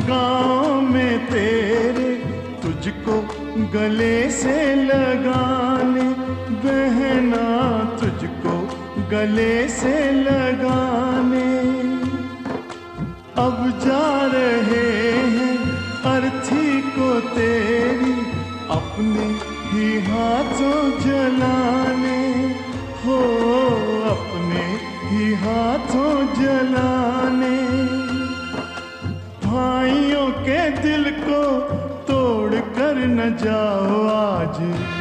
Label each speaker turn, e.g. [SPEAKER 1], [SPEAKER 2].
[SPEAKER 1] गाँव में तेरे तुझको गले से लगाने, बहना तुझको गले से लगाने। अब जा रहे हैं अर्थी को तेरी अपने ही हाथों जलाने, हो अपने ही हाथों जलाने। भाइयों के दिल को तोड़ कर न जाओ आज